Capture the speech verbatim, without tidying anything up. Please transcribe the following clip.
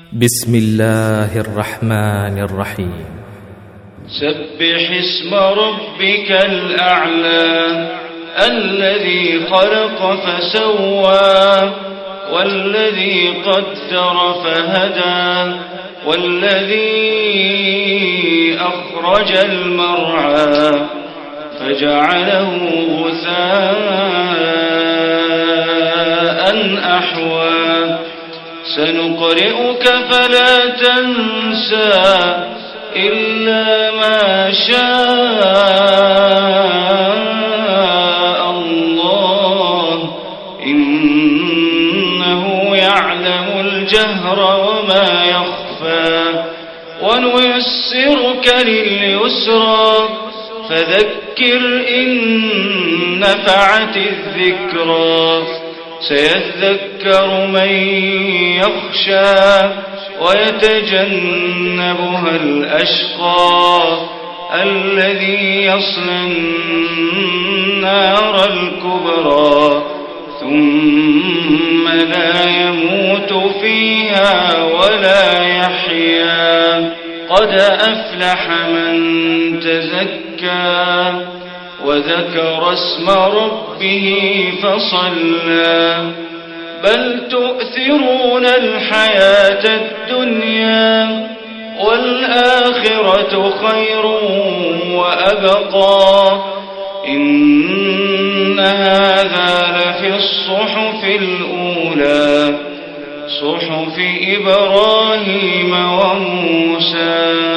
بسم الله الرحمن الرحيم. سبح اسم ربك الأعلى الذي خلق فسوى والذي قدر فهدى والذي أخرج المرعى فجعله غثاء أحوى سنقرئك فلا تنسى إلا ما شاء الله إنه يعلم الجهر وما يخفى ونيسرك لليسرى فذكر إن نفعت الذكرى سيذكر من يخشى ويتجنبها الأشقى الذي يصلى النار الكبرى ثم لا يموت فيها ولا يحيا قد أفلح من تزكى وذكر اسم ربه فصلى بل تؤثرون الحياة الدنيا والآخرة خير وأبقى إن هذا لفي الصحف الأولى صحف إبراهيم وموسى.